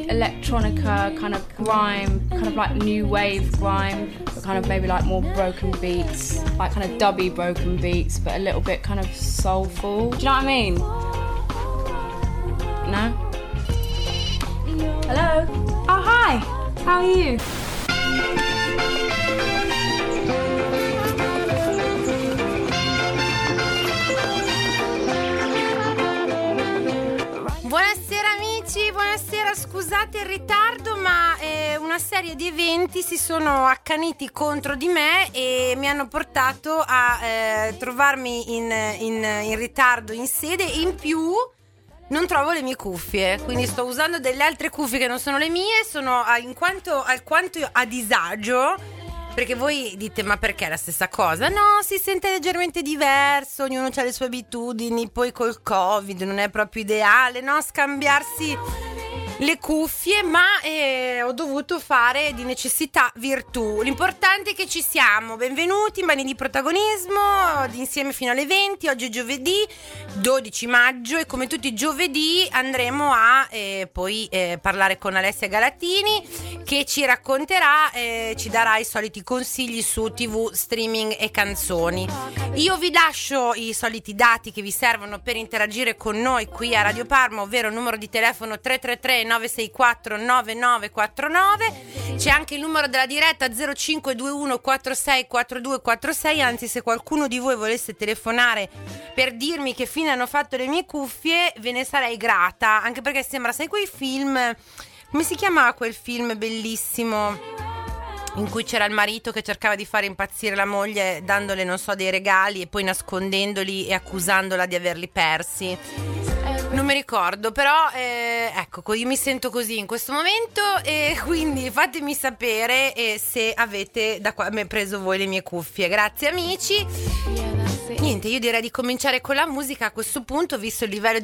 electronica, kind of grime, kind of like new wave grime, but kind of maybe like more broken beats, like kind of dubby broken beats, but a little bit kind of soulful. Do you know what I mean? No? Hello? Oh, hi! How are you? Buonasera amici, buonasera, scusate il ritardo, ma una serie di eventi si sono accaniti contro di me e mi hanno portato a trovarmi in ritardo in sede, e in più non trovo le mie cuffie, quindi sto usando delle altre cuffie che non sono le mie, sono alquanto a disagio. Perché voi dite, ma perché è la stessa cosa? No, si sente leggermente diverso, ognuno ha le sue abitudini, poi col Covid non è proprio ideale, no? Scambiarsi le cuffie, ma ho dovuto fare di necessità virtù. L'importante è che ci siamo. Benvenuti in Mani di Protagonismo, insieme fino alle 20. Oggi è giovedì 12 maggio e come tutti i giovedì andremo a poi parlare con Alessia Galatini, che ci racconterà, ci darà i soliti consigli su TV, streaming e canzoni. Io vi lascio i soliti dati che vi servono per interagire con noi qui a Radio Parma, ovvero il numero di telefono 333 964 9949. C'è anche il numero della diretta 0521 46 4246. Anzi, se qualcuno di voi volesse telefonare per dirmi che fine hanno fatto le mie cuffie, ve ne sarei grata, anche perché sembra, sai, quei film, come si chiamava quel film bellissimo in cui c'era il marito che cercava di fare impazzire la moglie dandole, non so, dei regali e poi nascondendoli e accusandola di averli persi? Non mi ricordo, però ecco, io mi sento così in questo momento e quindi fatemi sapere se avete da qua preso voi le mie cuffie. Grazie amici. Niente, io direi di cominciare con la musica a questo punto, visto il livello di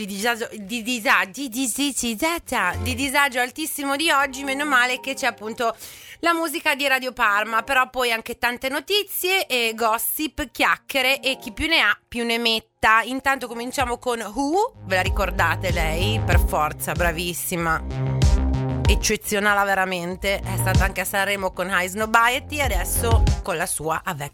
disagio altissimo di oggi. Meno male che c'è appunto la musica di Radio Parma, però poi anche tante notizie e gossip, chiacchiere e chi più ne ha più ne metta. Intanto cominciamo con Who, ve la ricordate lei? Per forza, bravissima, eccezionale veramente, è stata anche a Sanremo con High Snobiety, adesso con la sua Avec.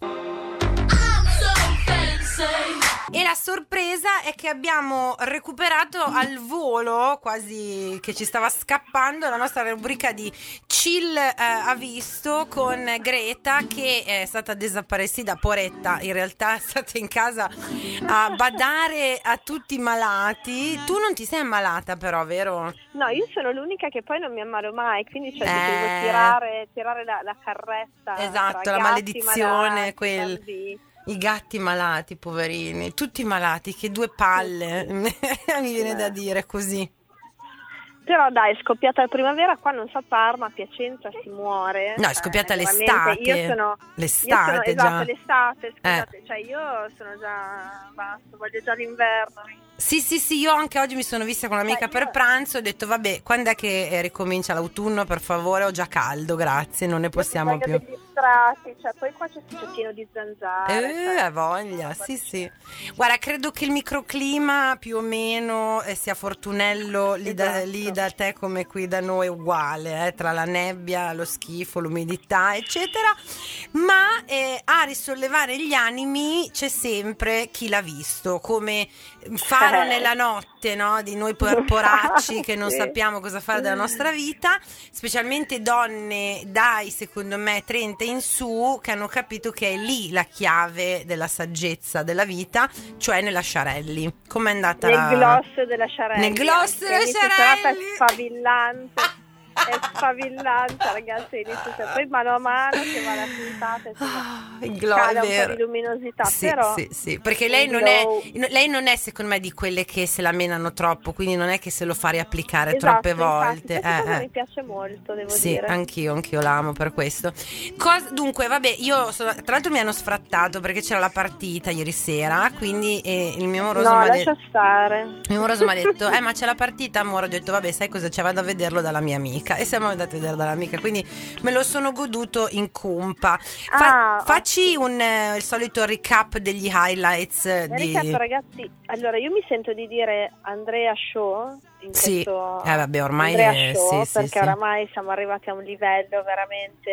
E la sorpresa è che abbiamo recuperato al volo, quasi che ci stava scappando, la nostra rubrica di Chill ha visto con Greta, che è stata desaparecida, poretta, in realtà è stata in casa a badare a tutti i malati. Tu non ti sei ammalata però, vero? No, io sono l'unica che poi non mi ammalo mai, quindi cioè devo tirare la carretta. Esatto, la maledizione, i gatti malati, poverini, tutti malati, che due palle, mi viene da dire così. Però dai, è scoppiata la primavera, qua non so a Parma, a Piacenza si muore. No, è scoppiata l'estate. L'estate, esatto, l'estate, scusate, cioè io sono già, basta, voglio già l'inverno. Sì, io anche oggi mi sono vista con un'amica per pranzo e ho detto vabbè, quando è che ricomincia l'autunno, per favore, ho già caldo, grazie, non ne possiamo più. Degli strati, cioè poi qua c'è pieno di zanzare. Voglia, sì. Guarda, credo che il microclima più o meno sia fortunello lì da te come qui da noi, uguale, tra la nebbia, lo schifo, l'umidità, eccetera, ma a risollevare gli animi c'è sempre chi l'ha visto, come faro nella notte, no? Di noi poracci che non sappiamo cosa fare della nostra vita, specialmente donne dai, secondo me, 30 in su, che hanno capito che è lì la chiave della saggezza della vita, cioè nella Sciarelli. Com'è andata? Nel gloss della Sciarelli. Nel gloss della Sciarelli. È sfavillante, ragazzi, poi mano a mano che va la puntata cala un po' di luminosità, sì, perché lei non è secondo me di quelle che se la menano troppo, quindi non è che se lo fa riapplicare troppe volte. Mi piace molto, devo dire. Anch'io l'amo per questo. Dunque, vabbè, tra l'altro mi hanno sfrattato perché c'era la partita ieri sera, quindi il mio amoroso lascia stare. Il mio amoroso mi ha detto ma c'è la partita, amore. Ho detto vabbè, sai cosa c'è, vado a vederlo dalla mia amica. E siamo andati a vedere dall'amica, quindi me lo sono goduto in compa. Facci il solito recap degli highlights. Ragazzi, allora io mi sento di dire Andrea Show in sì. questo Vabbè, ormai Andrea Show, sì, perché sì. oramai siamo arrivati a un livello veramente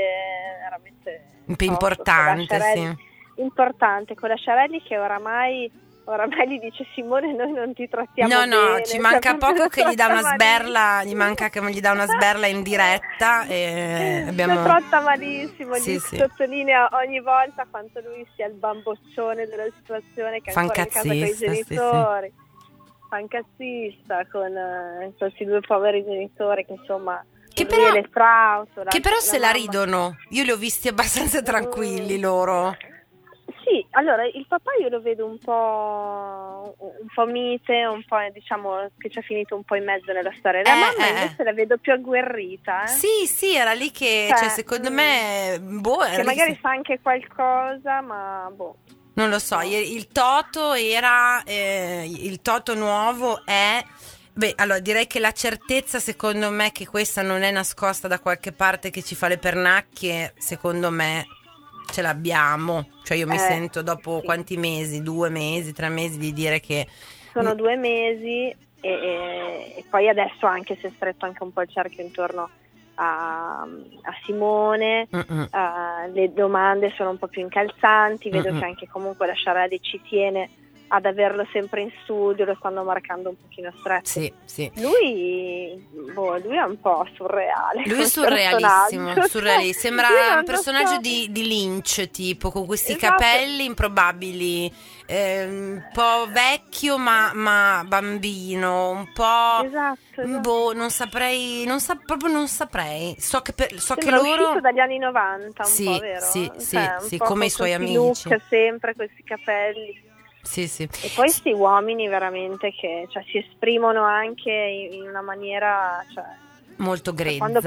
importante, sì. Importante, con la Sciarelli che oramai gli dice: Simone, noi non ti trattiamo bene. Ci manca poco che gli dà una sberla, malissimo. gli manca che gli dà una sberla in diretta e abbiamo... Lo tratta malissimo, sì, gli sì. sottolinea ogni volta quanto lui sia il bamboccione della situazione, che è ancora in casa con i genitori. Sì. Fancazzista con questi due poveri genitori che insomma... Che però se la ridono. Io li ho visti abbastanza tranquilli loro. Sì, allora il papà io lo vedo un po' mite, un po' diciamo che ci ha finito un po' in mezzo nella storia. La mamma invece la vedo più agguerrita. Sì, era lì che secondo me che magari sa anche qualcosa, ma non lo so. Il Toto era il Toto nuovo è... Beh, allora direi che la certezza secondo me che questa non è nascosta da qualche parte che ci fa le pernacchie, secondo me ce l'abbiamo. Cioè io mi sento dopo quanti mesi? 2 mesi, 3 mesi di dire che... Sono 2 mesi e poi adesso anche si è stretto anche un po' il cerchio intorno a Simone, le domande sono un po' più incalzanti, vedo che anche comunque la Sciarelli ci tiene ad averlo sempre in studio, lo stanno marcando un pochino stretto. Sì. Lui è un po' surreale. Lui è surrealissimo. Sembra un personaggio di Lynch, tipo, con questi capelli improbabili, un po' vecchio ma bambino, un po'... Esatto. Non saprei, proprio non saprei. So che sembra loro... uscito dagli anni 90, un po', vero? Sì, come i suoi amici. Look, sempre questi capelli. Sì. E poi questi uomini veramente che si esprimono anche in una maniera molto grezza. Quando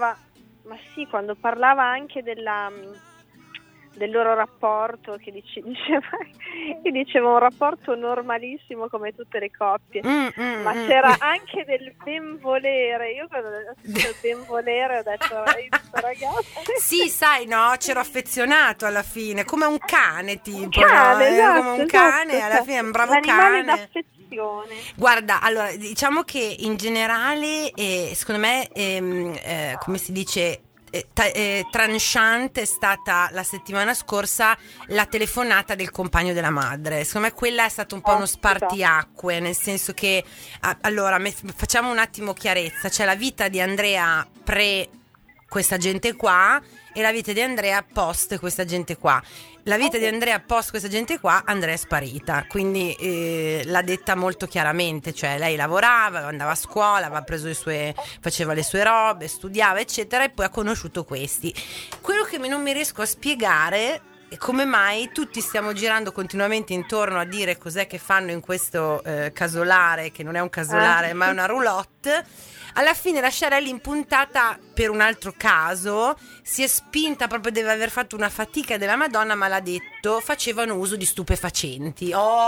parlava anche del loro rapporto, che diceva un rapporto normalissimo come tutte le coppie, ma c'era anche del benvolere. Io quando ho sentito il benvolere ho detto ragazzi. Sì, sai, no, c'ero affezionato alla fine, come un cane tipo, esatto, come un cane, alla fine è un bravo cane. D'affezione. Guarda, allora, diciamo che in generale, secondo me, come si dice, tranchante è stata la settimana scorsa la telefonata del compagno della madre. Secondo me quella è stato un po' uno spartiacque, nel senso che allora facciamo un attimo chiarezza. C'è la vita di Andrea pre questa gente qua e la vita di Andrea post questa gente qua. La vita di Andrea post questa gente qua, Andrea è sparita, quindi l'ha detta molto chiaramente, cioè lei lavorava, andava a scuola, faceva le sue robe, studiava eccetera, e poi ha conosciuto questi. Quello che non mi riesco a spiegare è come mai tutti stiamo girando continuamente intorno a dire cos'è che fanno in questo casolare, che non è un casolare ma è una roulotte. Alla fine la Sciarelli, impuntata per un altro caso, si è spinta, proprio deve aver fatto una fatica della Madonna, ma l'ha detto, facevano uso di stupefacenti.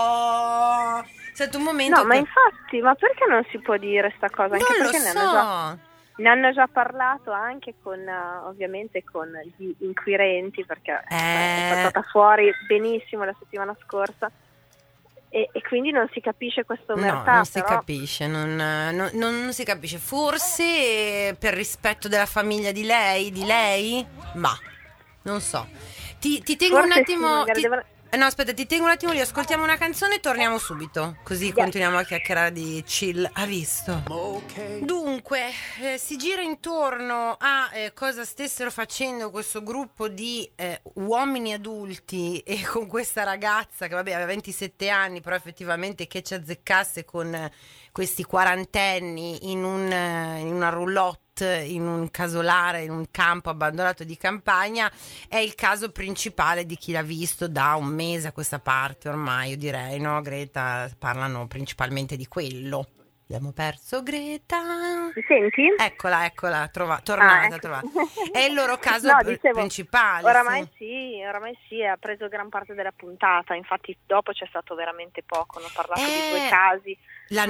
È stato un momento... No, ma infatti, ma perché non si può dire sta cosa? Anche non perché lo so. ne hanno già parlato anche con, ovviamente, con gli inquirenti, perché è stata fuori benissimo la settimana scorsa. E quindi non si capisce questo mercato. Non si capisce, non si capisce. Forse per rispetto della famiglia di lei? Ma non so. Ti tengo un attimo. No, aspetta, ti tengo un attimo, li ascoltiamo una canzone e torniamo subito. Così continuiamo a chiacchierare di chill. Ha visto? Dunque, si gira intorno a cosa stessero facendo questo gruppo di uomini adulti e con questa ragazza che aveva 27 anni, però effettivamente che ci azzeccasse con questi quarantenni in una roulotte, in un casolare, in un campo abbandonato di campagna. È il caso principale di chi l'ha visto da un mese a questa parte ormai, io direi, no Greta? Parlano principalmente di quello. Abbiamo perso Greta. Mi senti? Eccola, tornata. Ecco. È il loro caso principale. Oramai sì, ha preso gran parte della puntata, infatti dopo c'è stato veramente poco, hanno parlato di 2 casi. La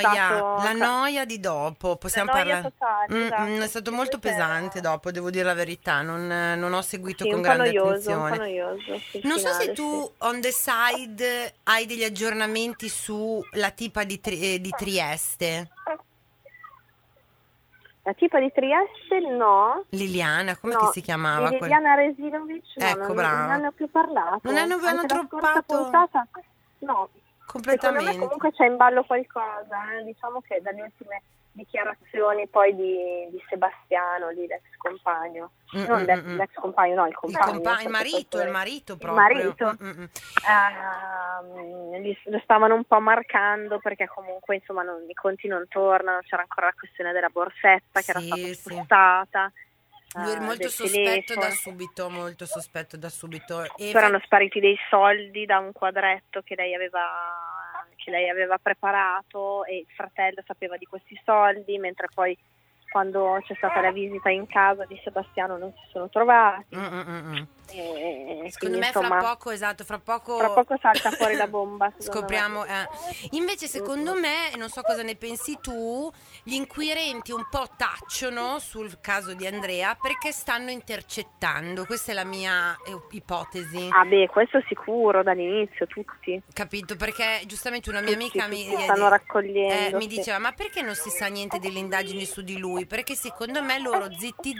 noia di dopo, possiamo parlare. Totale, esatto. È stato molto pesante dopo, devo dire la verità, non ho seguito con grande attenzione. Un po' noioso. Non so se tu on the side hai degli aggiornamenti sulla tipa di Trieste. La tipa di Trieste no. Liliana, come no, che si chiamava? Di Liliana Resinovic, ecco, brava. Non hanno più parlato. Non hanno troppato? Puntata, no. Completamente. Secondo me comunque c'è in ballo qualcosa, diciamo che dalle ultime dichiarazioni poi di Sebastiano, di l'ex compagno, non l'ex compagno, no, il compagno. Il marito proprio. Lo stavano un po' marcando perché comunque insomma i conti non tornano, c'era ancora la questione della borsetta che era stata spostata. Lui era molto sospetto da subito. E erano spariti dei soldi da un quadretto che lei aveva preparato e il fratello sapeva di questi soldi, mentre poi quando c'è stata la visita in casa di Sebastiano non si sono trovati. E secondo me insomma, fra poco salta fuori la bomba. Scopriamo. Invece secondo me, non so cosa ne pensi tu, gli inquirenti un po' tacciono sul caso di Andrea perché stanno intercettando. Questa è la mia ipotesi. Ah beh, questo sicuro dall'inizio, tutti. Capito, perché giustamente una mia amica mi stanno raccogliendo. Mi diceva, ma perché non si sa niente delle indagini su di lui? Perché secondo me loro zitti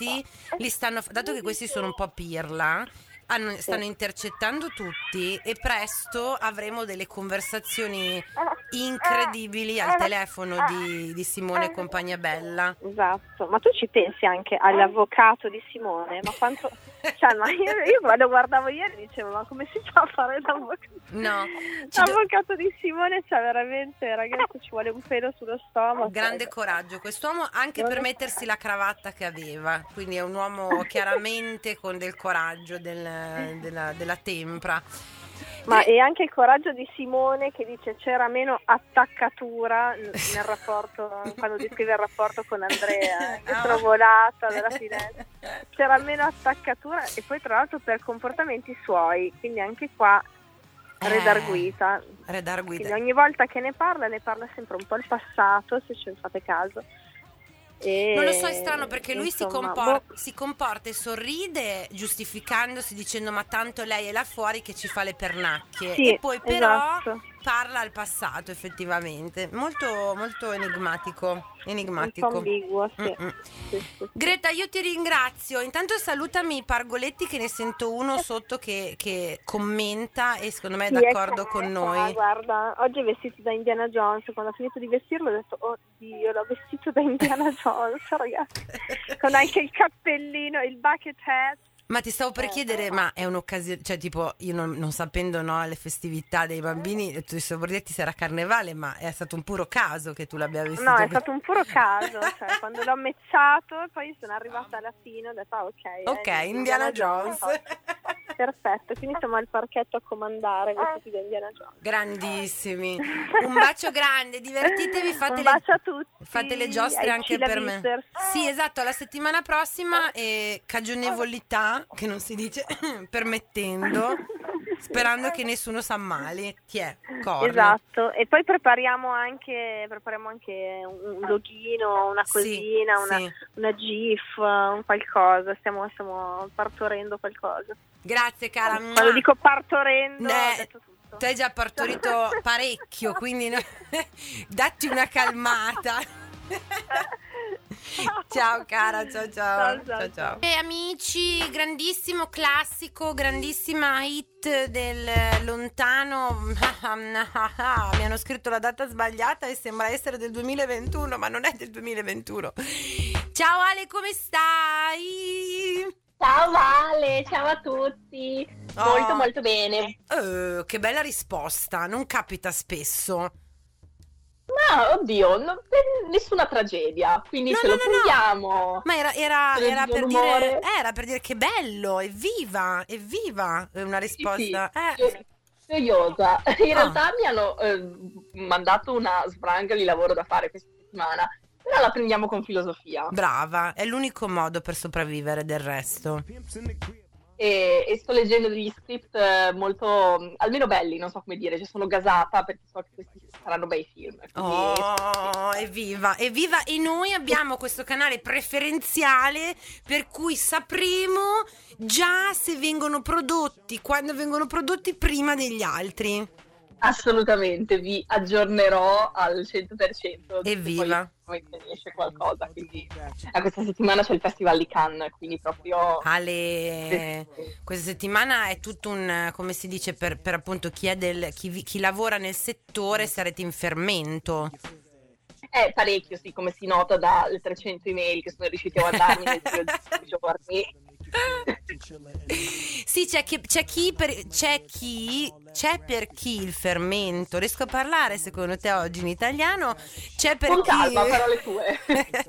li stanno, dato che questi sono un po' pirla, stanno intercettando tutti e presto avremo delle conversazioni incredibili al telefono di Simone e compagnia bella. Esatto, ma tu ci pensi anche all'avvocato di Simone? Ma quanto... ma io quando guardavo ieri dicevo, ma come si fa a fare l'avvocato? No, l'avvocato di Simone, veramente, ragazzi, ci vuole un pelo sullo stomaco. Grande coraggio quest'uomo, anche per mettersi la cravatta che aveva, quindi è un uomo chiaramente con del coraggio, della tempra. Ma e anche il coraggio di Simone che dice c'era meno attaccatura nel rapporto, quando descrive il rapporto con Andrea, che volata dalla finestra, c'era meno attaccatura e poi tra l'altro per comportamenti suoi, quindi anche qua redarguita. Quindi ogni volta che ne parla sempre un po' il passato, se ci fate caso. Non lo so, è strano perché lui si comporta e sorride giustificandosi dicendo ma tanto lei è là fuori che ci fa le pernacchie, e poi però parla al passato effettivamente, molto molto enigmatico. Un po' ambiguo, sì. Greta, io ti ringrazio. Intanto salutami Pargoletti, che ne sento uno sotto che commenta e secondo me è d'accordo con noi. Guarda, oggi è vestito da Indiana Jones. Quando ho finito di vestirlo ho detto oddio, l'ho vestito da Indiana Jones, ragazzi, con anche il cappellino, il bucket hat. Ma ti stavo per chiedere, ma è un'occasione, cioè tipo io non sapendo le festività dei bambini, tu di Borghetti sarà carnevale, ma è stato un puro caso che tu l'abbia vestito? No, è stato un puro caso, cioè quando l'ho matchato e poi sono arrivata alla fine ho detto ok, Indiana Jones. Perfetto, quindi siamo al parchetto a comandare vestiti da Indiana Jones. Grandissimi, un bacio grande, divertitevi, un bacio a tutti, fate le giostre anche per me. Sì, esatto, la settimana prossima e cagionevolità, che non si dice, permettendo, sperando che nessuno s'ammali. Corno. Esatto, e poi prepariamo anche un loghino, una cosina, una GIF, un qualcosa, stiamo partorendo qualcosa. Grazie cara. Quando dico partorendo ho detto tutto. Tu hai già partorito parecchio, quindi datti una calmata. Ciao cara, ciao. E amici, grandissimo classico, grandissima hit del lontano. Mi hanno scritto la data sbagliata e sembra essere del 2021, ma non è del 2021. Ciao Ale, come stai? Ciao Vale, ciao a tutti. Molto molto bene. Che bella risposta, non capita spesso. No, oddio, nessuna tragedia, quindi ce lo prendiamo. Ma era per dire che bello, evviva, è una risposta. Sì. Gioiosa. In realtà mi hanno mandato una sbranga di lavoro da fare questa settimana, però la prendiamo con filosofia. Brava, è l'unico modo per sopravvivere, del resto. E sto leggendo degli script molto, almeno belli, non so come dire, sono gasata perché so che questi saranno bei film. Evviva! E noi abbiamo questo canale preferenziale per cui sapremo già se vengono prodotti, quando vengono prodotti prima degli altri. Assolutamente, vi aggiornerò al 100%. Evviva! prossimamente ne esce qualcosa, quindi questa settimana c'è il Festival di Cannes, quindi proprio... Questa settimana è tutto un, come si dice, per appunto chi lavora nel settore, sarete in fermento. Parecchio, sì, come si nota dalle 300 email che sono riusciti a mandarmi nel giro di 10 giorni. Sì, c'è per chi il fermento, riesco a parlare secondo te oggi in italiano? C'è per con chi calma, parole tue.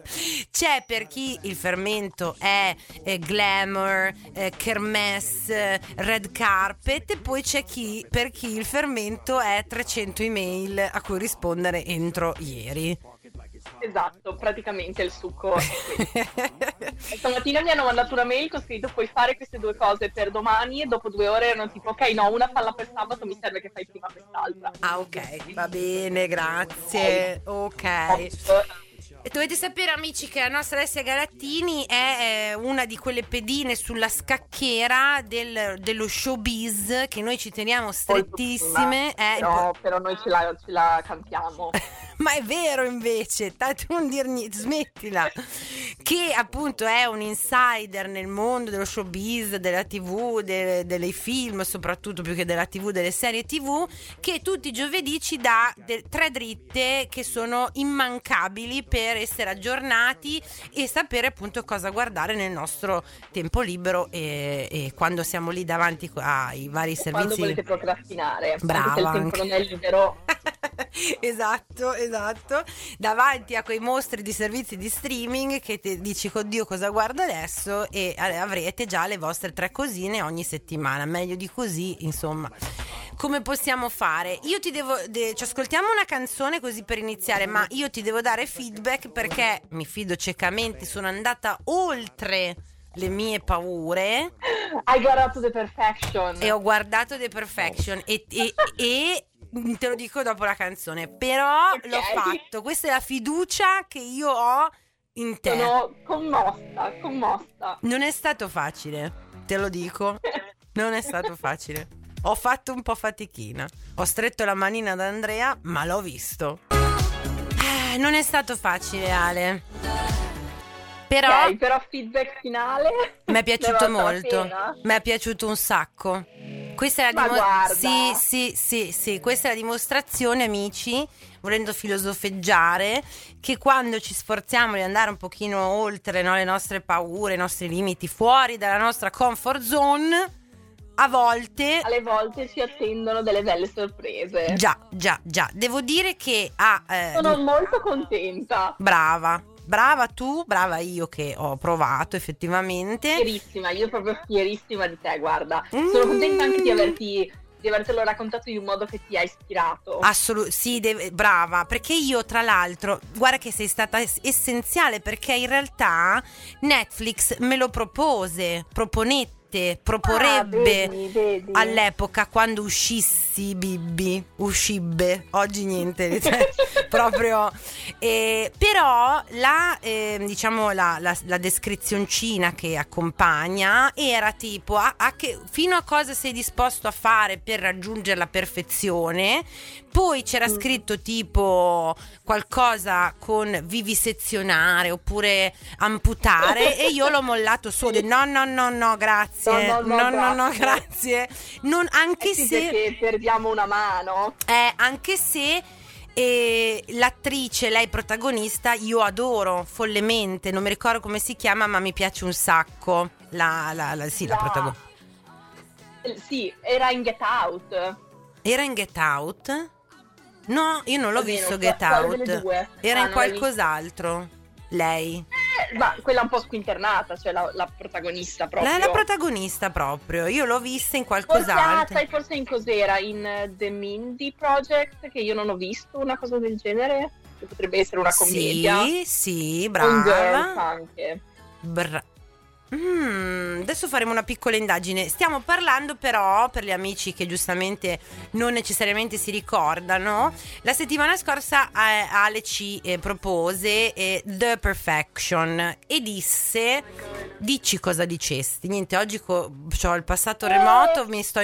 C'è per chi il fermento è glamour, kermesse, red carpet, e poi c'è per chi il fermento è 300 email a cui rispondere entro ieri. Esatto, praticamente il succo è questo. Stamattina mi hanno mandato una mail con scritto: puoi fare queste 2 cose per domani, e dopo 2 ore erano tipo: ok, no, una falla per sabato, mi serve che fai prima quest'altra. Ah, ok, va bene, grazie. Ok. E dovete sapere, amici, che la nostra Alessia Galattini è una di quelle pedine sulla scacchiera dello showbiz, che noi ci teniamo strettissime. Però noi ce la cantiamo. Ma è vero, invece, tu non dirmi, smettila, che appunto è un insider nel mondo dello showbiz, della TV, dei film, soprattutto più che della TV, delle serie TV, che tutti i giovedì ci dà 3 dritte che sono immancabili per essere aggiornati e sapere appunto cosa guardare nel nostro tempo libero e quando siamo lì davanti ai vari servizi. Quando volete procrastinare, brava, se il tempo non è libero. Esatto, davanti a quei mostri di servizi di streaming che ti dici: oddio, cosa guardo adesso? E avrete già le vostre 3 cosine ogni settimana, meglio di così, insomma. Come possiamo fare? Io ti ci ascoltiamo una canzone così per iniziare, ma io ti devo dare feedback perché mi fido ciecamente, sono andata oltre le mie paure. Hai guardato The Perfection. E ho guardato The Perfection e te lo dico dopo la canzone, però okay, l'ho fatto. Questa è la fiducia che io ho in te. Sono commossa. Non è stato facile, te lo dico. Non è stato facile. Ho fatto un po' fatichina. Ho stretto la manina ad Andrea, ma l'ho visto. Non è stato facile, Ale. Però feedback finale. Mi è piaciuto molto. Mi è piaciuto un sacco. Questa è la sì, questa è la dimostrazione, amici, volendo filosofeggiare, che quando ci sforziamo di andare un pochino oltre, no, le nostre paure, i nostri limiti, fuori dalla nostra comfort zone, alle volte ci attendono delle belle sorprese. Già. Devo dire che sono molto contenta. Brava tu, brava io che ho provato effettivamente. Fierissima, io proprio fierissima di te, guarda. Sono contenta anche di avertelo raccontato in un modo che ti ha ispirato. Sì, brava, perché io tra l'altro, guarda che sei stata essenziale, perché in realtà Netflix me lo proponette vedi. All'epoca quando uscibbe oggi niente proprio però diciamo la descrizioncina che accompagna era tipo fino a cosa sei disposto a fare per raggiungere la perfezione. Poi c'era scritto tipo qualcosa con vivisezionare oppure amputare e io l'ho mollato solo. No, grazie. No, grazie. Anche se che perdiamo una mano. Anche se l'attrice, lei protagonista, io adoro follemente, non mi ricordo come si chiama, ma mi piace un sacco. La protagonista. Sì, era in Get Out. Era in Get Out? No, io non l'ho visto Get Out. Era in qualcos'altro. Lei. Ma quella un po' squinternata, cioè la protagonista proprio. La protagonista proprio. Io l'ho vista in qualcos'altro. Forse in cos'era? In The Mindy Project, che io non ho visto, una cosa del genere. Che potrebbe essere una commedia. Sì, brava. Un Girls anche. Adesso faremo una piccola indagine. Stiamo parlando però, per gli amici che giustamente non necessariamente si ricordano, la settimana scorsa Ale ci propose The Perfection e disse: dici cosa dicesti. Niente, oggi ho il passato remoto, mi sto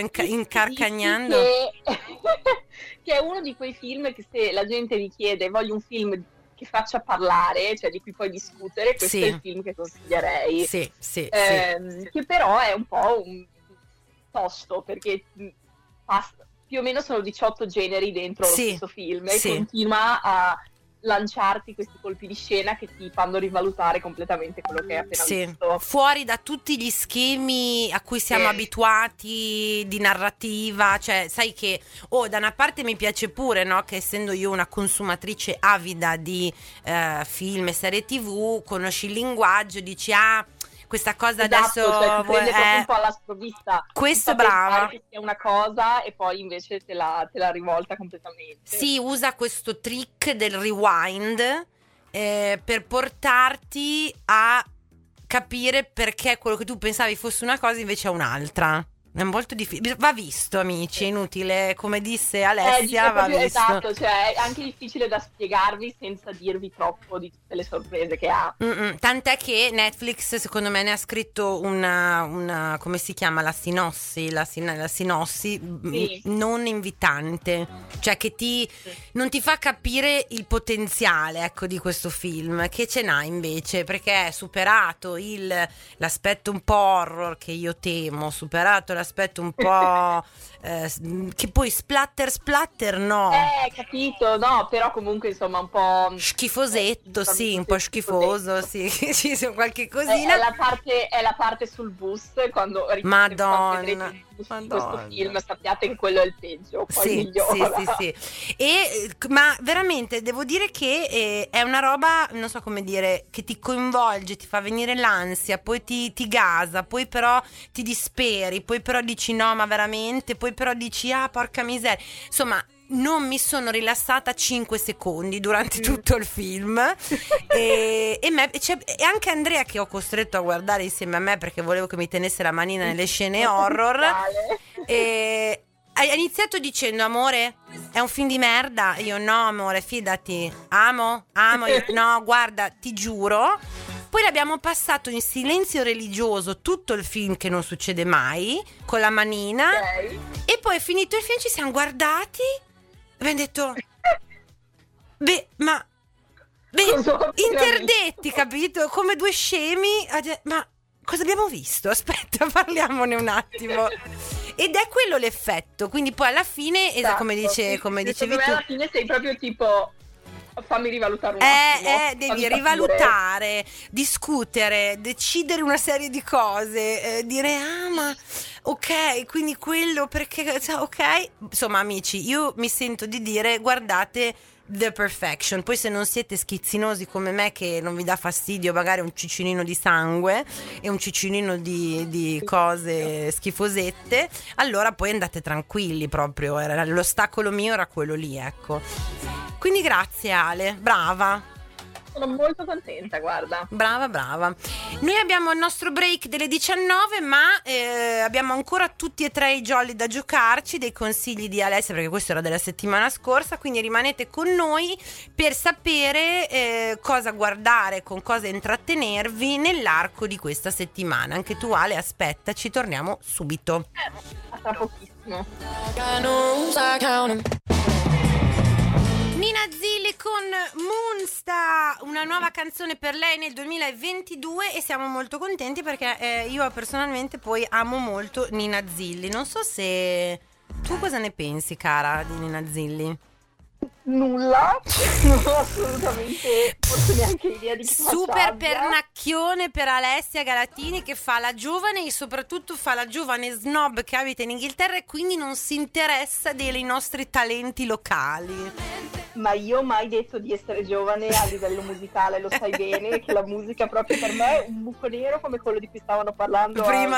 incarcagnando. Che è uno di quei film che se la gente vi chiede voglio un film che faccia parlare, cioè di cui puoi discutere, questo è il film che consiglierei. Sì. Che però è un po' un tosto, perché più o meno sono 18 generi dentro lo stesso film e continua a lanciarti questi colpi di scena che ti fanno rivalutare completamente quello che hai appena visto. Fuori da tutti gli schemi a cui siamo abituati di narrativa, cioè sai che da una parte mi piace pure, no, che essendo io una consumatrice avida di film e serie TV, conosci il linguaggio, dici questa cosa adesso cioè ti prende proprio un po' alla sprovvista. Questo brava. Che sia una cosa e poi invece te la rivolta completamente. Sì, usa questo trick del rewind per portarti a capire perché quello che tu pensavi fosse una cosa invece è un'altra. È molto difficile, va visto, amici, è inutile, come disse Alessia, va visto. Esatto, cioè è anche difficile da spiegarvi senza dirvi troppo di tutte le sorprese che ha. Tant'è che Netflix secondo me ne ha scritto una come si chiama, la sinossi non invitante, cioè che non ti fa capire il potenziale, ecco, di questo film, che ce n'ha invece, perché è superato l'aspetto un po' horror che io temo, superato l'aspetto un po' che poi splatter no. Capito, no, però comunque insomma un po' schifosetto, un po' schifoso, sì, ci sono qualche cosina. È la parte sul bus, quando Madonna. Questo film, sappiate che quello è il peggio, poi migliora. Sì. Ma veramente devo dire che è una roba, non so come dire, che ti coinvolge, ti fa venire l'ansia, poi ti gasa, poi però ti disperi, poi però dici no, ma veramente, poi però dici porca miseria. Insomma, non mi sono rilassata 5 secondi durante tutto il film e anche Andrea, che ho costretto a guardare insieme a me perché volevo che mi tenesse la manina nelle scene horror, ha iniziato dicendo: amore, è un film di merda. Io: no amore, fidati, amo io, no guarda, ti giuro. Poi l'abbiamo passato in silenzio religioso tutto il film, che non succede mai, con la manina, e poi finito il film ci siamo guardati e abbiamo detto interdetti, capito? Come due scemi. Ma cosa abbiamo visto? Aspetta, parliamone un attimo. Ed è quello l'effetto. Quindi poi alla fine, come dicevi tu, alla fine sei proprio tipo: fammi rivalutare un attimo. Devi rivalutare, discutere, decidere una serie di cose, dire ma ok, quindi quello perché, ok. Insomma, amici, io mi sento di dire: guardate The Perfection. Poi se non siete schizzinosi come me, che non vi dà fastidio magari un ciccinino di sangue e un ciccinino di cose schifosette, allora poi andate tranquilli, proprio l'ostacolo mio era quello lì, ecco. Quindi grazie Ale, brava. Sono molto contenta, guarda. Brava. Noi abbiamo il nostro break delle 19, ma abbiamo ancora tutti e tre i jolly da giocarci, dei consigli di Alessia, perché questo era della settimana scorsa, quindi rimanete con noi per sapere cosa guardare, con cosa intrattenervi nell'arco di questa settimana. Anche tu Ale, aspetta, ci torniamo subito. A tra pochissimo. Nina Zilli con Moonsta, una nuova canzone per lei nel 2022, e siamo molto contenti perché io personalmente poi amo molto Nina Zilli. Non so se tu cosa ne pensi, cara, di Nina Zilli. Nulla, non ho assolutamente forse neanche idea di che super pernacchione per Alessia Galatini, che fa la giovane e soprattutto fa la giovane snob che abita in Inghilterra e quindi non si interessa dei nostri talenti locali. Ma io ho mai detto di essere giovane a livello musicale, lo sai bene, che la musica proprio per me è un buco nero come quello di cui stavano parlando prima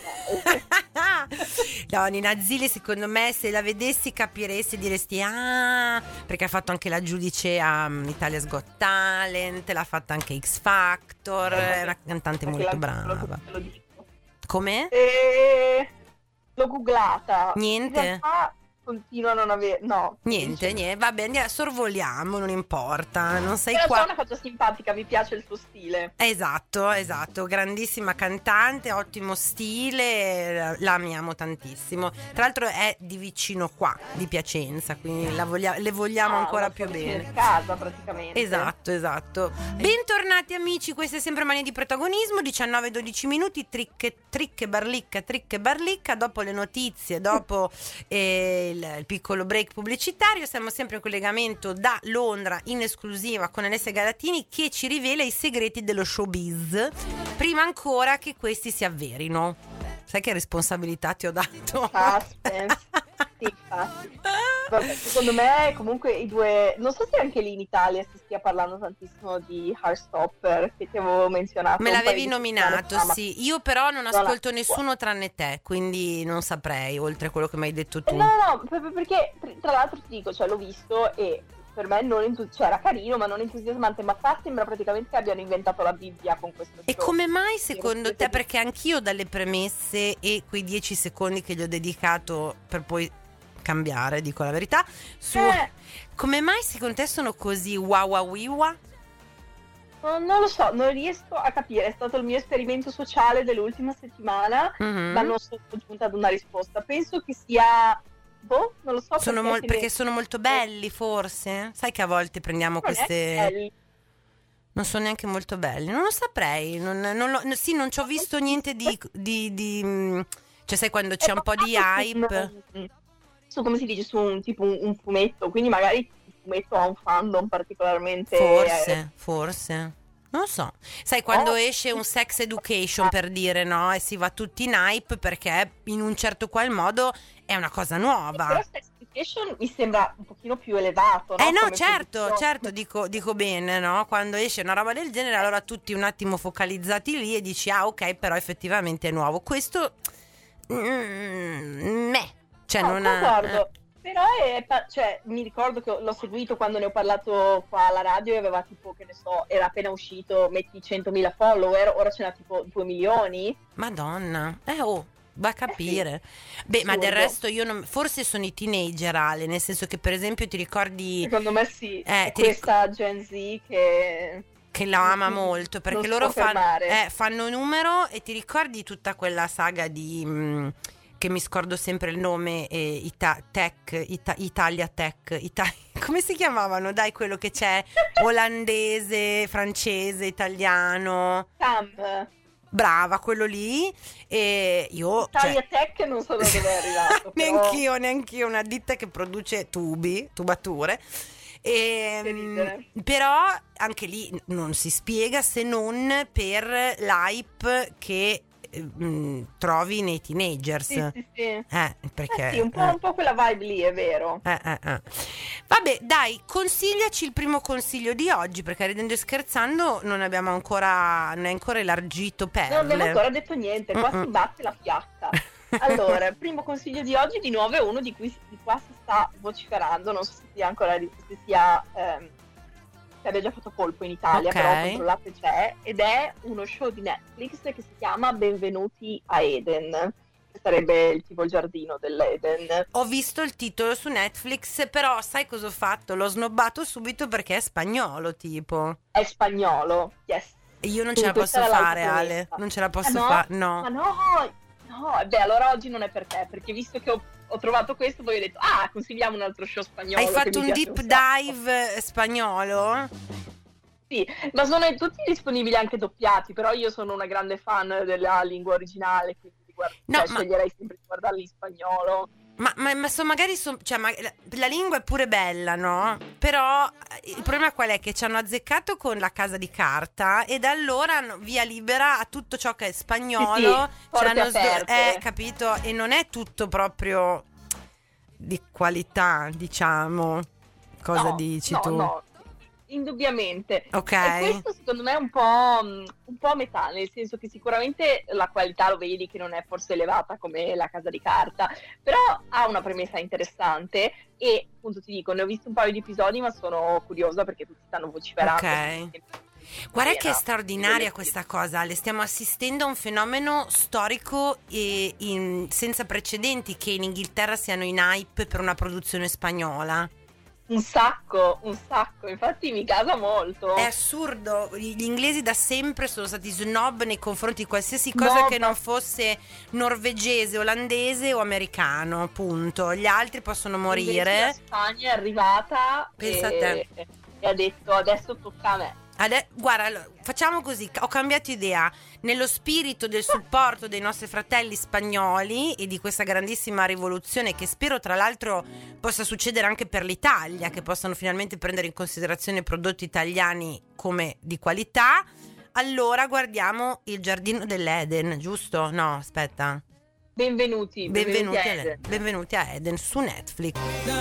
No, Nina Zilli secondo me, se la vedessi capiresti, diresti perché ha fatto anche la giudice a Italia's Got Talent, l'ha fatta anche X Factor, è una cantante molto brava. Lo come? L'ho googlata. Niente? In realtà continua a non avere... No. Niente, vabbè, sorvoliamo, non importa, non sei Però qua. è una faccia simpatica, mi piace il suo stile. Esatto, grandissima cantante, ottimo stile, la amiamo tantissimo. Tra l'altro è di vicino qua, di Piacenza, quindi le vogliamo ancora più bene. Casa praticamente. Esatto. Bentornati amici, questa è sempre Mania di Protagonismo, 19-12 minuti, trick e barlicca, dopo le notizie, dopo il piccolo break pubblicitario, siamo sempre in collegamento da Londra in esclusiva con Alessia Galatini che ci rivela i segreti dello showbiz prima ancora che questi si avverino. Sai che responsabilità ti ho dato? Suspense. Sì, infatti. Vabbè, secondo me comunque i due, non so se anche lì in Italia si stia parlando tantissimo di Heartstopper che ti avevo menzionato. Me l'avevi nominato, sì. Io però non ascolto nessuno tranne te, quindi non saprei, oltre a quello che mi hai detto tu. No, proprio perché tra l'altro ti dico, cioè l'ho visto e per me era carino ma non entusiasmante, ma qua sembra praticamente che abbiano inventato la Bibbia con questo show. E come mai secondo te? Perché anch'io dalle premesse e quei 10 secondi che gli ho dedicato per poi cambiare, dico la verità, come mai secondo te sono così wiwa? Non lo so, non riesco a capire, è stato il mio esperimento sociale dell'ultima settimana, ma non sono giunta ad una risposta. Penso che sia... non lo so. Perché sono molto belli, forse? Sai che a volte prendiamo queste... Non sono neanche molto belli, non lo saprei. Non ci ho visto niente di cioè sai quando c'è un po' di hype. Come si dice, su un fumetto, quindi magari il fumetto ha un fandom particolarmente... Forse. Non lo so. Sai quando esce un Sex Education, per dire, no? E si va tutti in hype perché in un certo qual modo è una cosa nuova. Però Sex Education mi sembra un pochino più elevato, no? No, certo, dico bene, no? Quando esce una roba del genere, allora tutti un attimo focalizzati lì e dici, ok, però effettivamente è nuovo. Questo... Cioè non concordo. Però mi ricordo che l'ho seguito quando ne ho parlato qua alla radio e aveva tipo, che ne so, era appena uscito, metti 100.000 follower, ora ce n'ha tipo 2 milioni. Madonna, va a capire. Sì. Beh, ma del resto forse sono i teenager, Ale, nel senso che per esempio ti ricordi... Secondo me sì, questa Gen Z che la ama molto, perché loro fanno numero. E ti ricordi tutta quella saga di... che mi scordo sempre il nome, Italia Tech, come si chiamavano? Dai, quello che c'è, olandese, francese, italiano. Sam. Brava, quello lì. E io... Italia Tech non so da dove è arrivato. Neanch'io, una ditta che produce tubature. Però anche lì non si spiega se non per l'hype che trovi nei teenagers. Sì. Perché sì, un po' quella vibe lì, è vero. Vabbè, dai, consigliaci il primo consiglio di oggi, perché ridendo e scherzando non è ancora elargito perle. Non abbiamo ancora detto niente, qua si batte la fiacca. Allora, il primo consiglio di oggi di nuovo è uno di qua si sta vociferando, non so se sia ancora che abbia già fatto colpo in Italia, però controllate c'è, ed è uno show di Netflix che si chiama Benvenuti a Eden, che sarebbe il giardino dell'Eden. Ho visto il titolo su Netflix, però sai cosa ho fatto? L'ho snobbato subito perché è spagnolo, tipo. È spagnolo, yes. Io non ce la posso fare, Ale, non ce la posso fare, no. Ma no, beh, allora oggi non è per te, perché visto che ho trovato questo, poi ho detto, consigliamo un altro show spagnolo. Hai fatto un deep dive spagnolo? Sì, ma sono tutti disponibili anche doppiati, però io sono una grande fan della lingua originale, quindi sceglierei sempre di guardarli in spagnolo. Ma la lingua è pure bella, no? Però il problema qual è? Che ci hanno azzeccato con La Casa di Carta e da allora via libera a tutto ciò che è spagnolo. Capito? E non è tutto proprio di qualità, diciamo. Cosa dici tu? No. Indubbiamente. Ok. E questo secondo me è un po' a metà, nel senso che sicuramente la qualità lo vedi che non è forse elevata come La Casa di Carta, però ha una premessa interessante e appunto ti dico, ne ho visto un paio di episodi ma sono curiosa perché tutti stanno vociferando. Ok. Guarda che è straordinaria questa cosa, le stiamo assistendo a un fenomeno storico senza precedenti, che in Inghilterra siano in hype per una produzione spagnola. Un sacco, infatti mi casa molto. È assurdo, gli inglesi da sempre sono stati snob nei confronti di qualsiasi cosa che non fosse norvegese, olandese o americano, punto. Gli altri possono morire. La Spagna è arrivata e ha detto adesso tocca a me. Guarda, facciamo così, ho cambiato idea. Nello spirito del supporto dei nostri fratelli spagnoli e di questa grandissima rivoluzione, che spero tra l'altro possa succedere anche per l'Italia, che possano finalmente prendere in considerazione prodotti italiani come di qualità, allora guardiamo Il Giardino dell'Eden, giusto? No, aspetta. Benvenuti a Eden su Netflix.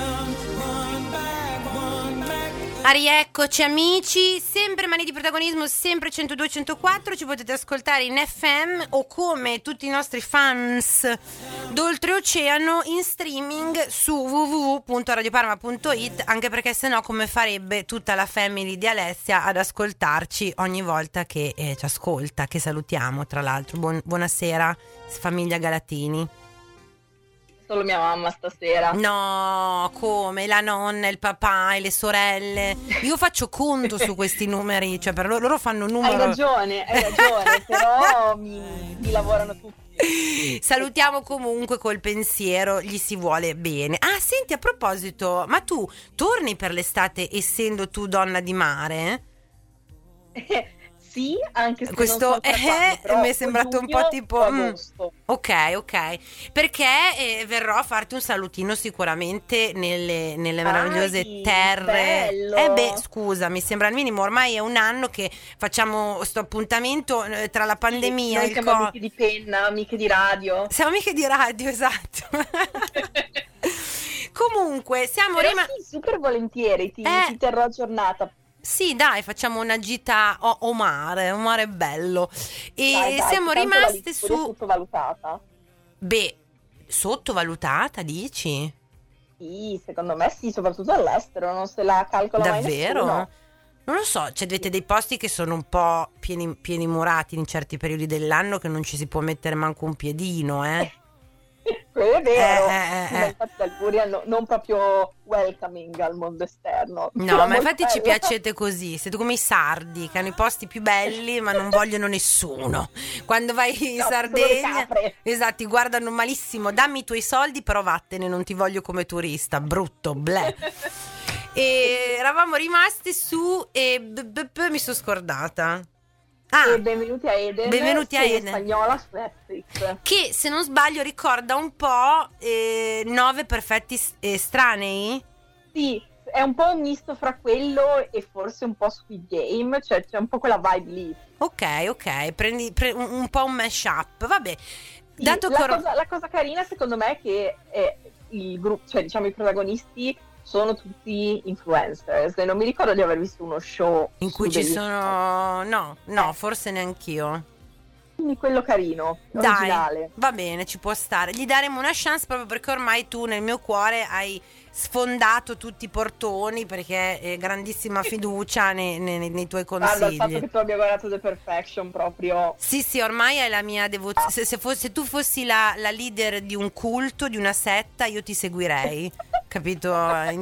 Rieccoci amici, sempre Mani di Protagonismo, sempre 102-104, ci potete ascoltare in FM o come tutti i nostri fans d'oltreoceano in streaming su www.radioparma.it, anche perché sennò come farebbe tutta la family di Alessia ad ascoltarci ogni volta che ci ascolta, che salutiamo tra l'altro. Buonasera famiglia Galatini. Solo mia mamma stasera. No, come? La nonna, il papà e le sorelle. Io faccio conto su questi numeri, cioè per loro fanno numero. Hai ragione, però mi lavorano tutti. Salutiamo comunque col pensiero, gli si vuole bene. Ah, senti, a proposito, ma tu torni per l'estate essendo tu donna di mare? Sì, anche se questo non so quando, mi è sembrato un po' tipo ok, perché verrò a farti un salutino sicuramente nelle meravigliose terre. Bello. Scusa, mi sembra il minimo, ormai è un anno che facciamo sto appuntamento tra la pandemia, noi siamo amiche di penna, amiche di radio. Siamo amiche di radio, esatto. Comunque siamo rimasti super volentieri, ti terrò aggiornata. Sì, dai, facciamo una gita o mare, un mare bello. E dai, siamo rimaste su. Sottovalutata. Sottovalutata, dici? Sì, secondo me sì, soprattutto all'estero, non se la calcola mai nessuno. Davvero? Non lo so, avete dei posti che sono un po' pieni murati in certi periodi dell'anno che non ci si può mettere manco un piedino, Quello è vero, infatti la Liguria non proprio welcoming al mondo esterno. No, ma infatti ci piacete così, siete come i sardi che hanno i posti più belli ma non vogliono nessuno. Quando vai in Sardegna, esatto, ti guardano malissimo, dammi i tuoi soldi però vattene, non ti voglio come turista, brutto, bleh. E eravamo rimasti su mi sono scordata. Benvenuti a Eden. Spagnola su Netflix. Che se non sbaglio ricorda un po' 9 perfetti estranei. Sì, è un po' un misto fra quello e forse un po' Squid Game, cioè c'è un po' quella vibe lì. Ok, prendi un po' un mashup, vabbè. Sì, la cosa carina secondo me è che il gruppo, cioè diciamo i protagonisti sono tutti influencers e non mi ricordo di aver visto uno show in cui ci sono no, forse neanch'io. Quindi quello carino, originale. Dai, va bene, ci può stare. Gli daremo una chance proprio perché ormai tu nel mio cuore hai sfondato tutti i portoni, perché grandissima fiducia nei tuoi consigli. Guarda, il fatto che tu abbia guardato The Perfection proprio. Sì, ormai è la mia devozione. Se tu fossi la leader di un culto, di una setta, io ti seguirei. Capito?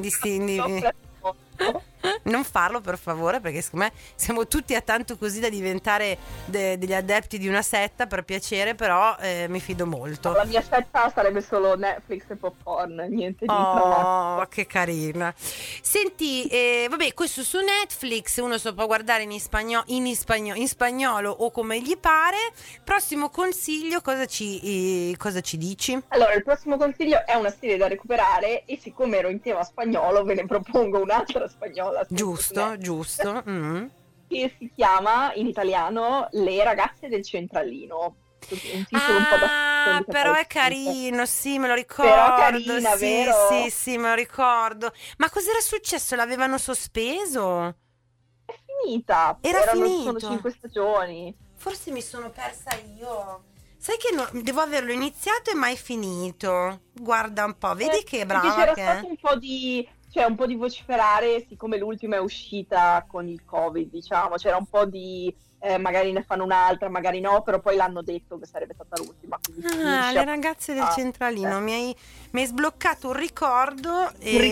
Non farlo per favore, perché secondo me siamo tutti a tanto così da diventare degli adepti di una setta, per piacere, però mi fido molto. La mia setta sarebbe solo Netflix e popcorn, niente di trovato. Che carina. Senti, vabbè, questo su Netflix uno può guardare in spagnolo o come gli pare. Prossimo consiglio, cosa ci dici? Allora, il prossimo consiglio è una serie da recuperare e siccome ero in tema spagnolo ve ne propongo un'altra spagnola. Giusto. Che si chiama in italiano Le ragazze del centralino. Un titolo un po' da però è carino, sì, me lo ricordo. Però carina, sì, vero? Sì, me lo ricordo. Ma cos'era successo? L'avevano sospeso? È finita. Finito. Sono 5 stagioni. Forse mi sono persa io. Sai che devo averlo iniziato e mai finito. Guarda un po', vedi che brava c'era che stato un po' di c'è un po' di vociferare, siccome l'ultima è uscita con il Covid, diciamo, c'era un po' di magari ne fanno un'altra, magari no, però poi l'hanno detto che sarebbe stata l'ultima. Le ragazze del centralino, mi hai sbloccato un ricordo.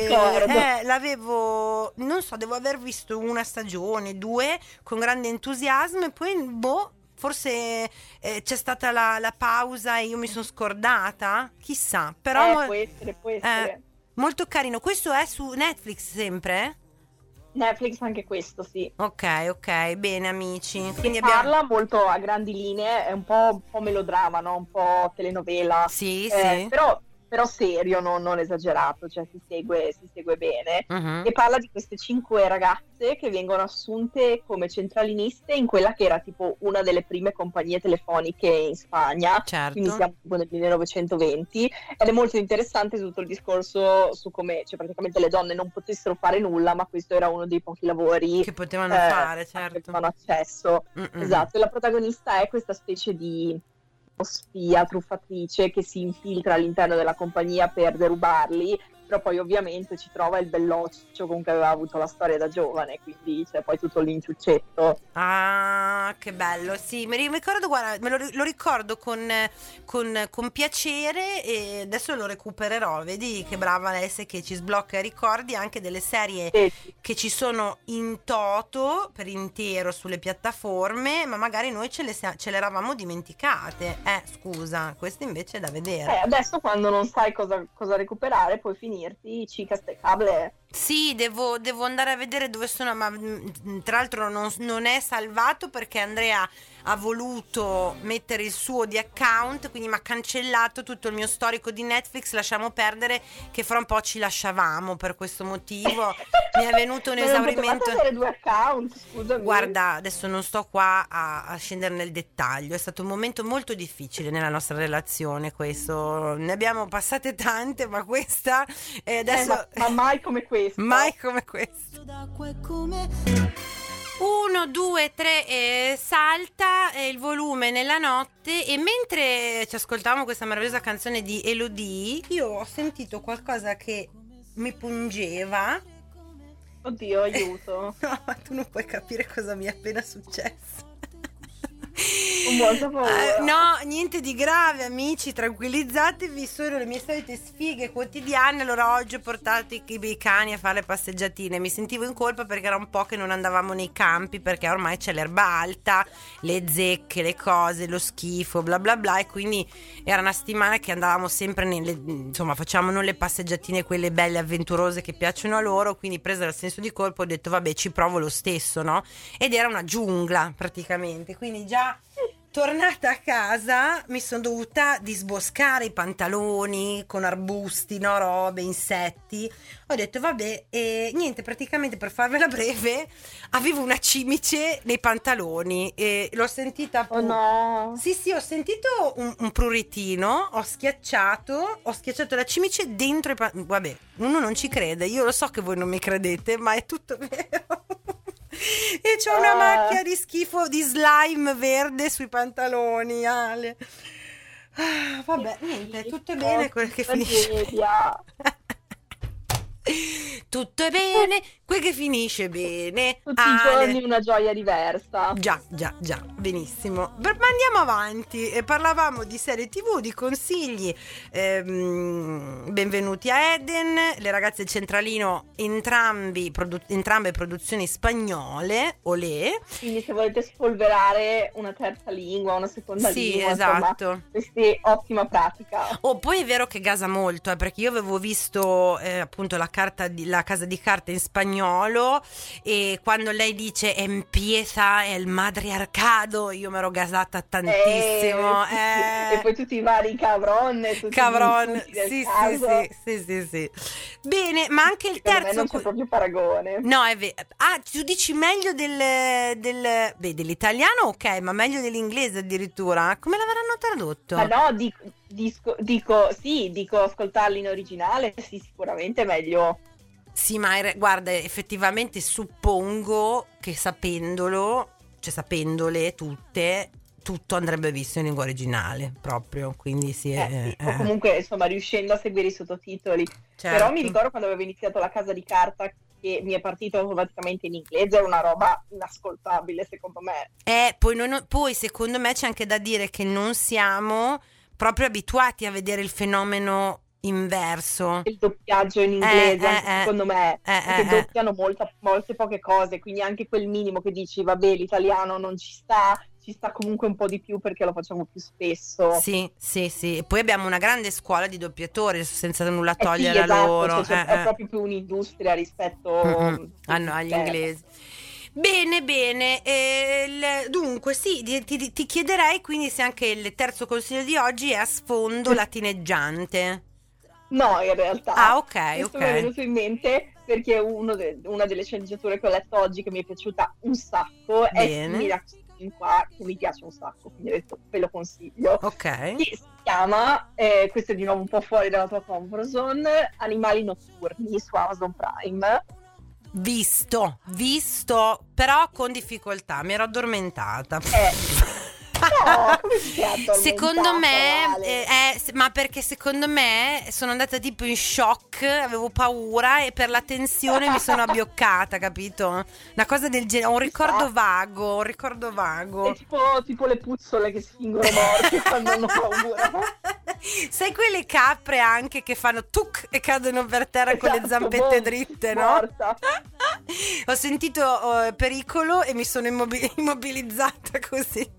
L'avevo, non so, devo aver visto una stagione, 2 con grande entusiasmo e poi forse c'è stata la pausa e io mi sono scordata, chissà, però può essere. Molto carino. Questo è su Netflix sempre? Netflix anche questo, sì. Ok, bene amici. Quindi parla molto a grandi linee, è un po' melodrama, no? Un po' telenovela. Sì. Però serio, non esagerato, cioè si segue bene. Uh-huh. E parla di queste 5 ragazze che vengono assunte come centraliniste in quella che era tipo una delle prime compagnie telefoniche in Spagna. Certo. Quindi siamo tipo nel 1920 ed è molto interessante tutto il discorso su come, cioè, praticamente le donne non potessero fare nulla, ma questo era uno dei pochi lavori che potevano fare, certo. Che avevano accesso. Mm-mm. Esatto, e la protagonista è questa specie di spia, truffatrice che si infiltra all'interno della compagnia per derubarli, però poi ovviamente ci trova il belloccio con cui aveva avuto la storia da giovane, quindi c'è poi tutto l'inciuccetto. Ah, che bello, sì, mi ricordo, guarda, lo ricordo con piacere e adesso lo recupererò, vedi che brava Alessia che ci sblocca i ricordi anche delle serie che ci sono in toto per intero sulle piattaforme, ma magari noi ce le eravamo dimenticate, scusa, questo invece è da vedere. Adesso quando non sai cosa recuperare puoi finirti Chicas de Cable. Sì, devo andare a vedere dove sono, ma tra l'altro non è salvato perché Andrea ha voluto mettere il suo di account, quindi mi ha cancellato tutto il mio storico di Netflix. Lasciamo perdere che fra un po' ci lasciavamo per questo motivo. Mi è venuto un esaurimento. Non potevate avere 2 account, scusami. Guarda, adesso non sto qua a scendere nel dettaglio, è stato un momento molto difficile nella nostra relazione questo, ne abbiamo passate tante, ma questa adesso ma mai come questa. Mai come questo. 1, 2, 3 salta il volume nella notte e mentre ci ascoltavamo questa meravigliosa canzone di Elodie io ho sentito qualcosa che mi pungeva. Oddio, aiuto. No, ma tu non puoi capire cosa mi è appena successo. Molto paura. No, niente di grave amici, tranquillizzatevi, sono le mie solite sfighe quotidiane. Allora oggi ho portato i cani a fare le passeggiatine, mi sentivo in colpa perché era un po' che non andavamo nei campi perché ormai c'è l'erba alta, le zecche, le cose, lo schifo, bla bla bla, e quindi era una settimana che andavamo sempre insomma facciamo non le passeggiatine quelle belle avventurose che piacciono a loro, quindi presa dal senso di colpa ho detto vabbè ci provo lo stesso, no? Ed era una giungla praticamente, quindi già tornata a casa mi sono dovuta disboscare i pantaloni con arbusti, no, robe, insetti. Ho detto vabbè, e niente, praticamente per farvela breve avevo una cimice nei pantaloni e l'ho sentita. Oh no. Sì, ho sentito un pruritino, ho schiacciato la cimice dentro i pantaloni. Vabbè, uno non ci crede, io lo so che voi non mi credete, ma è tutto vero. E c'ho una macchia di schifo di slime verde sui pantaloni, Ale. Vabbè, niente, tutto è bene quel che finisce. Tutto è bene, quel che finisce bene. Tutti i giorni una gioia diversa. Già, benissimo. Ma andiamo avanti. Parlavamo di serie TV, di consigli. Benvenuti a Eden, le ragazze del centralino, entrambe produzioni spagnole, olè. Quindi se volete spolverare una terza lingua, una seconda lingua, esatto. Questa è ottima pratica. Poi è vero che gasa molto, perché io avevo visto appunto la casa di carta in spagnolo e quando lei dice empieza el matriarcado io mi ero gasata tantissimo. E poi tutti i vari cabron, sì. Bene, ma anche il terzo non c'è proprio paragone. No, è vero. Tu dici meglio dell'italiano, ok, ma meglio dell'inglese addirittura? Come l'avranno tradotto? Ma no, dico ascoltarli in originale, sì, sicuramente è meglio. Sì, ma guarda, effettivamente suppongo che sapendole tutte, tutto andrebbe visto in lingua originale proprio, quindi sì, o comunque insomma riuscendo a seguire i sottotitoli. certo. Però mi ricordo quando avevo iniziato La Casa di Carta che mi è partito automaticamente in inglese, era una roba inascoltabile secondo me. Poi secondo me c'è anche da dire che non siamo proprio abituati a vedere il fenomeno inverso. Il doppiaggio in inglese, anche secondo me, che doppiano molte poche cose, quindi anche quel minimo che dici, vabbè, l'italiano non ci sta comunque un po' di più perché lo facciamo più spesso. Sì. E poi abbiamo una grande scuola di doppiatori, senza nulla togliere sì, esatto, loro. È proprio più un'industria rispetto agli inglesi. Bene, dunque sì, ti chiederei quindi se anche il terzo consiglio di oggi è a sfondo latineggiante. No, in realtà. Ah, ok. Mi è venuto in mente perché una delle sceneggiature che ho letto oggi che mi è piaciuta un sacco è simile a questo qua, che mi piace un sacco, quindi ho detto ve lo consiglio. Ok. Che si chiama, questo è di nuovo un po' fuori dalla tua comfort zone, Animali notturni su Amazon Prime. Visto, però con difficoltà, mi ero addormentata. No, come si è addormentata? Secondo me, ma perché secondo me sono andata tipo in shock, avevo paura e per la tensione mi sono abbioccata, capito? Una cosa del genere, un ricordo vago. È tipo le puzzole che si fingono morte quando hanno paura. Sai quelle capre anche che fanno tuc e cadono per terra con le zampette dritte, no? Morta. Ho sentito pericolo e mi sono immobilizzata così.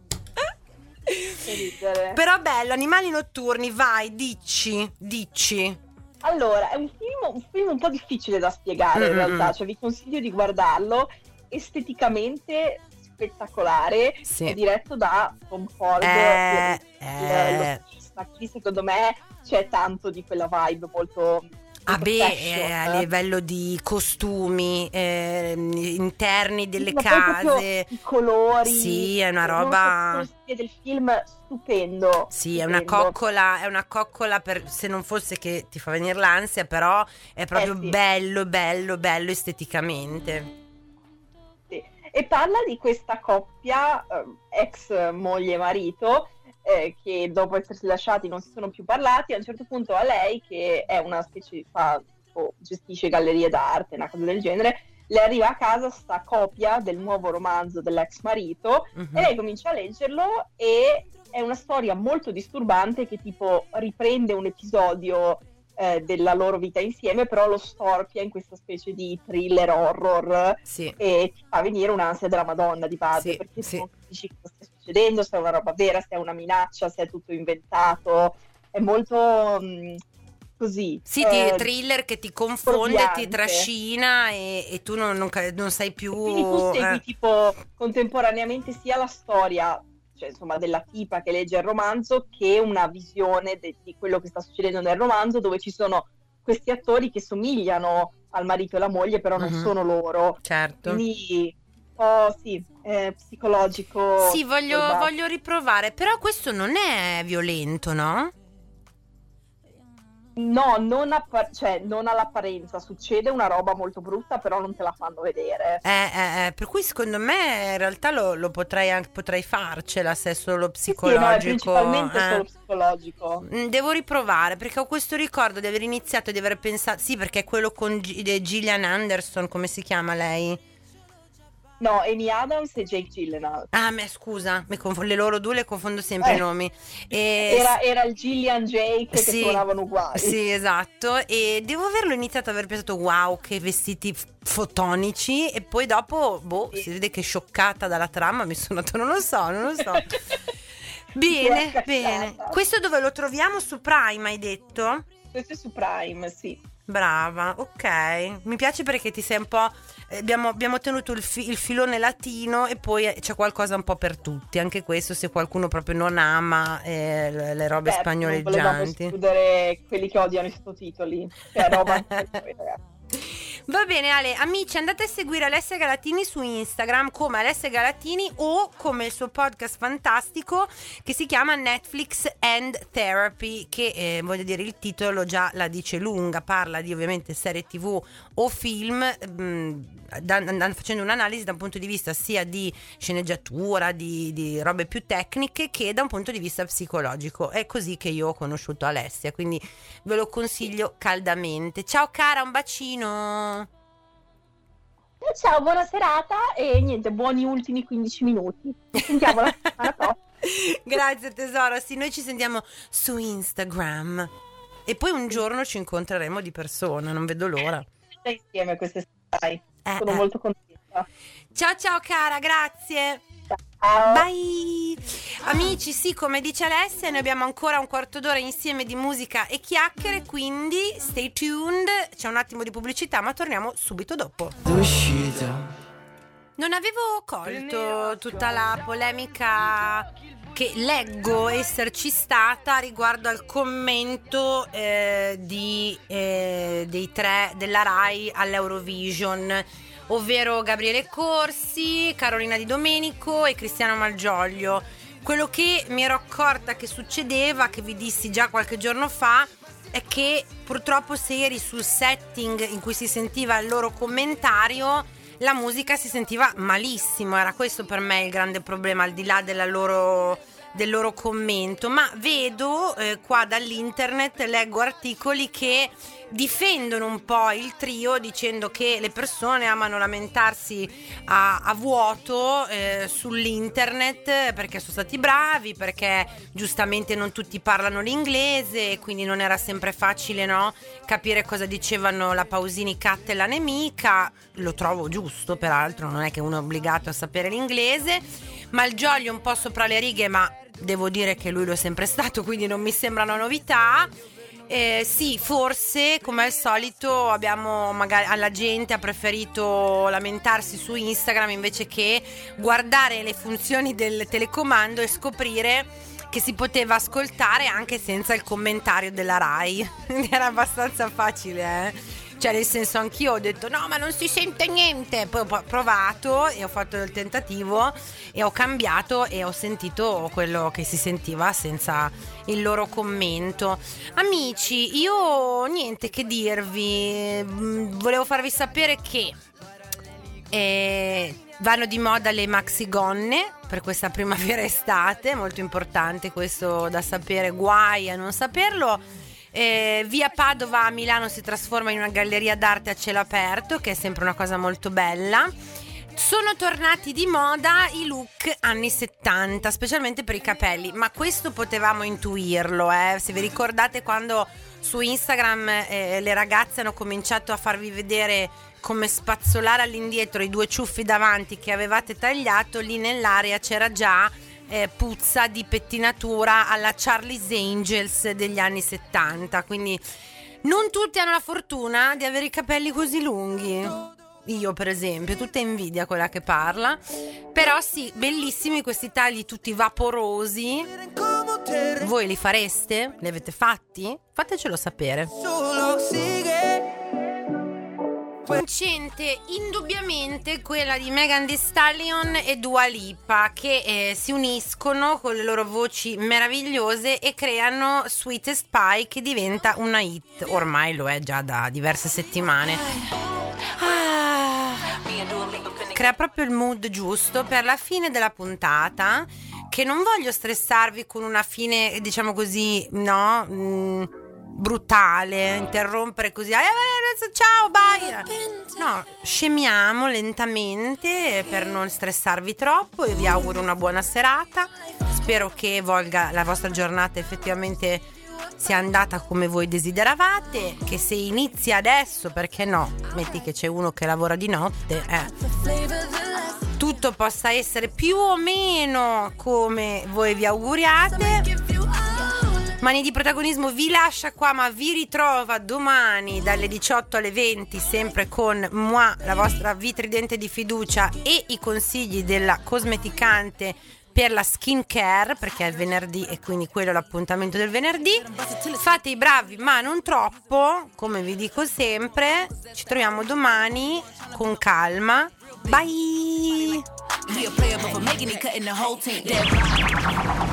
Però bello, Animali notturni, vai, dici. Allora, è un film un po' difficile da spiegare in realtà, cioè vi consiglio di guardarlo, esteticamente spettacolare, sì. È diretto da Tom Ford, lo stagista, qui secondo me c'è tanto di quella vibe molto a livello di costumi interni delle case, i colori, sì, è una roba, lo stile del film stupendo. Sì, è una coccola per, se non fosse che ti fa venire l'ansia, però è proprio sì. bello esteticamente. Sì. E parla di questa coppia ex moglie e marito che dopo essersi lasciati non si sono più parlati. A un certo punto a lei, che è una specie gestisce gallerie d'arte, una cosa del genere, le arriva a casa sta copia del nuovo romanzo dell'ex marito e lei comincia a leggerlo e è una storia molto disturbante che tipo riprende un episodio della loro vita insieme, però lo storpia in questa specie di thriller horror, sì. E ti fa venire un'ansia della Madonna di base, sì, perché sì. tu non capisci cosa sta succedendo, se è una roba vera, se è una minaccia, se è tutto inventato. È molto così. Sì, thriller che ti confonde, ti trascina e tu non sai più. E quindi tu segui tipo contemporaneamente sia la storia, cioè insomma della tipa che legge il romanzo, che una visione di quello che sta succedendo nel romanzo, dove ci sono questi attori che somigliano al marito e la moglie, però non sono loro. Certo. Quindi psicologico. Sì, voglio riprovare, però questo non è violento, no? No, non all'apparenza, succede una roba molto brutta, però non te la fanno vedere. Per cui secondo me in realtà lo potrei farcela se è solo psicologico. Sì, no, è principalmente solo psicologico. Devo riprovare perché ho questo ricordo di aver iniziato, di aver pensato, sì, perché è quello con Gillian Anderson, come si chiama lei? No, Amy Adams e Jake Gyllenhaal. Ah, scusa, le loro due le confondo sempre i nomi. Era il Gillian Jake che suonavano uguali. Sì, esatto. E devo averlo iniziato a aver pensato, wow, che vestiti fotonici. E poi dopo, si vede che scioccata dalla trama mi sono detto, non lo so. Bene. Questo dove lo troviamo? Su Prime, hai detto? Questo è su Prime, sì. Brava, ok. Mi piace perché ti sei un po'. Abbiamo tenuto il filone latino e poi c'è qualcosa un po' per tutti. Anche questo, se qualcuno proprio non ama le robe spagnoleggianti. Non volevamo escludere quelli che odiano i sottotitoli. Cioè, roba. Va bene Ale, amici, andate a seguire Alessia Galatini su Instagram come Alessia Galatini o come il suo podcast fantastico che si chiama Netflix and Therapy, che voglio dire, il titolo già la dice lunga, parla di ovviamente serie TV o film, facendo un'analisi da un punto di vista sia di sceneggiatura, di robe più tecniche, che da un punto di vista psicologico. È così che io ho conosciuto Alessia, quindi ve lo consiglio caldamente. Ciao cara, un bacino. Ciao, buona serata e niente, buoni ultimi 15 minuti. Ci sentiamo la settimana prossima. Grazie tesoro, sì, noi ci sentiamo su Instagram e poi un giorno ci incontreremo di persona, non vedo l'ora. Insieme quest'estate, sono molto contenta. Ciao cara, grazie. Ciao. Bye. Amici, sì, come dice Alessia, noi abbiamo ancora un quarto d'ora insieme di musica e chiacchiere, quindi stay tuned, c'è un attimo di pubblicità ma torniamo subito dopo. Non avevo colto tutta la polemica che leggo esserci stata riguardo al commento dei tre della Rai all'Eurovision, ovvero Gabriele Corsi, Carolina Di Domenico e Cristiano Malgioglio. Quello che mi ero accorta che succedeva, che vi dissi già qualche giorno fa, è che purtroppo se eri sul setting in cui si sentiva il loro commentario, la musica si sentiva malissimo. Era questo per me il grande problema, al di là del loro commento. Ma vedo qua dall'internet, leggo articoli che difendono un po' il trio, dicendo che le persone amano lamentarsi a vuoto sull'internet perché sono stati bravi, perché giustamente non tutti parlano l'inglese e quindi non era sempre facile, no, capire cosa dicevano la Pausini, Cat e la nemica. Lo trovo giusto, peraltro non è che uno è obbligato a sapere l'inglese. Malgioglio un po' sopra le righe, ma devo dire che lui lo è sempre stato, quindi non mi sembra una novità. Sì, forse come al solito magari la gente ha preferito lamentarsi su Instagram invece che guardare le funzioni del telecomando e scoprire che si poteva ascoltare anche senza il commentario della Rai. Era abbastanza facile, Cioè, nel senso, anch'io ho detto no, ma non si sente niente. Poi ho provato e ho fatto il tentativo e ho cambiato e ho sentito quello che si sentiva senza il loro commento. Amici, io niente che dirvi, volevo farvi sapere che vanno di moda le maxigonne per questa primavera-estate, molto importante questo da sapere, guai a non saperlo. Via Padova a Milano si trasforma in una galleria d'arte a cielo aperto, che è sempre una cosa molto bella. Sono tornati di moda i look anni 70, specialmente per i capelli, ma questo potevamo intuirlo, se vi ricordate quando su Instagram le ragazze hanno cominciato a farvi vedere come spazzolare all'indietro i due ciuffi davanti che avevate tagliato, lì nell'area c'era già puzza di pettinatura alla Charlie's Angels degli anni 70, quindi non tutti hanno la fortuna di avere i capelli così lunghi. Io per esempio, tutta invidia quella che parla. Però sì, bellissimi questi tagli tutti vaporosi. Voi li fareste? Li avete fatti? Fatecelo sapere. Vincente indubbiamente quella di Megan Thee Stallion e Dua Lipa, che si uniscono con le loro voci meravigliose e creano Sweetest Pie, che diventa una hit. Ormai lo è già da diverse settimane. Crea proprio il mood giusto per la fine della puntata, che non voglio stressarvi con una fine, diciamo così, no, brutale, interrompere così, ciao, bye. No, scemiamo lentamente per non stressarvi troppo e vi auguro una buona serata. Spero che la vostra giornata effettivamente sia andata come voi desideravate, che se inizia adesso, perché no, metti che c'è uno che lavora di notte, tutto possa essere più o meno come voi vi auguriate. Mani di Protagonismo vi lascia qua, ma vi ritrova domani dalle 18 alle 20, sempre con moi, la vostra vitridente di fiducia, e i consigli della cosmeticante per la skincare, perché è il venerdì e quindi quello è l'appuntamento del venerdì. Fate i bravi ma non troppo, come vi dico sempre. Ci troviamo domani con calma. Bye.